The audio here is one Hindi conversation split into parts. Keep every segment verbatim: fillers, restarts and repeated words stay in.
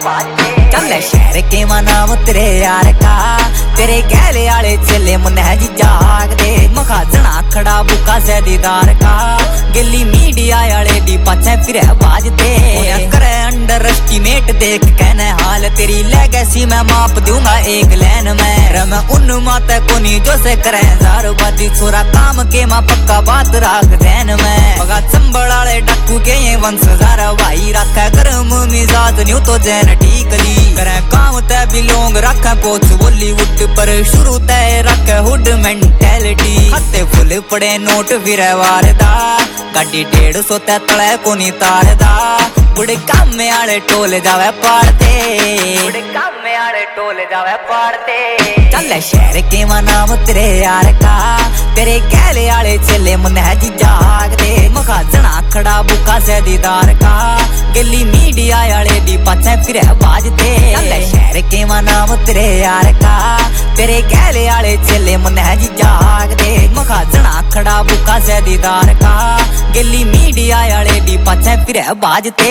चल शहर के मनाव तेरे यार का, तेरे गहले आले चले मन है जी जाग दे। मखा जना खड़ा बुका से दीदार का, गिल्ली मीडिया आले दी पाछे फिर बाजते। करे अंडर एस्टिमेट देख कहने हाल तेरी लेगेसी मैं माप दूंगा एक लाइन में। रम उन माते कोनी जो से करे जार बाजी छोरा काम के मां पक्का बात राख ध्यान में। मगा चंबल आले डाकू के ये वंश जार भाई रखे गर्म मिजाज न्यू तो जैन ठीक ली। करे काम ते बिलोंग रखे पोच बॉलीवुड पर शुरू तय रखे हुड मेंटेलिटी। खाते फुल पड़े नोट विरवार दा, गाड़ी डेढ़ सौ ते तले कोनी तार दा। बुढ़े काम में आले टोले जावे पाड़ते, बुढ़े काम में आले टोले जावे पाड़ते। चल शहर के मनाव तेरे यार का, तेरे गहले आले चले मन है जी जाग दे। मखा जना खड़ा बुका से दीदार का, गिल्ली मीडिया आले दी पाछे फिर बाजते। चल शहर के मनाव तेरे यार का, तेरे गहले आले चले मन है जी जाग दे। मखा जना खड़ा बुका से दीदार का, गिल्ली मीडिया आले दी पाछे फिर बाजते।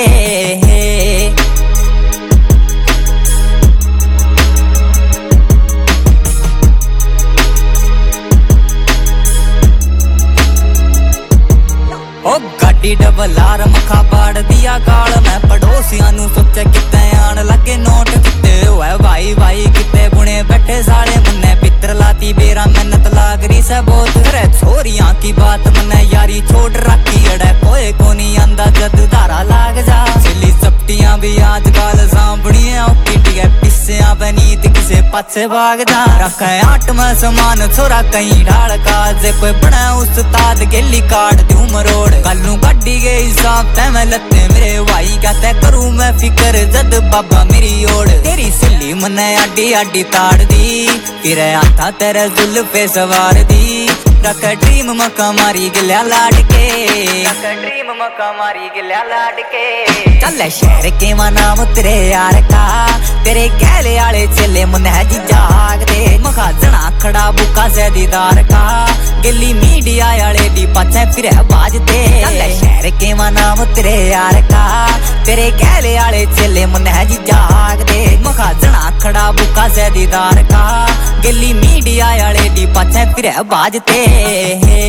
ओ गाड़ी डबल आर मखा पाड़ दिया गाल मैं। पड़ोसिया नू सोचे किते आन लगे नोट किते हुए भाई भाई किते बुने बैठे साले मन्ने पित्र लाती बेरा मेहनत लाग रही से बहुत। रे छोरियां की बात मन्ने यारी छोड़ रखी अड़े कोई कोनी आंदा जद धारा लाग जा। सिली सप्टियां भी आजकल सांभड़ियां किटिया पिस्सियां बनीत किसे पाछे भाग जा। रखे आठ में समान छोरा कहीं ढाल का, जे कोई बना उस्ताद गेली काट दूं मरोड़। कलू गाड़ी के हिसाब ते मैं लत्ते मेरे भाई कहते करूं मैं फिक्र जद बाबा मेरी ओर। तेरी सिल्ली मने आडी आडी ताड़ दी, फिर आता तेरे जुल्फे सवार दी। रख ड्रीम मका मारी गिल्या लाड के, रख ड्रीम मका मारी गिल्या लाड के। चल शहर के मनाव तेरे यार का, तेरे गहले आले चले मन है जी जाग दे। मखा जना खड़ा बुका से दीदार का, गिल्ली मीडिया आले दी पाछे फिर बाजते। चल शहर के मनाव तेरे यार का, तेरे गहले आले चले मन है जी जाग दे। मखा जना खड़ा बुका से दीदार का, गिल्ली मीडिया आले दी पाछे फिर बाजते।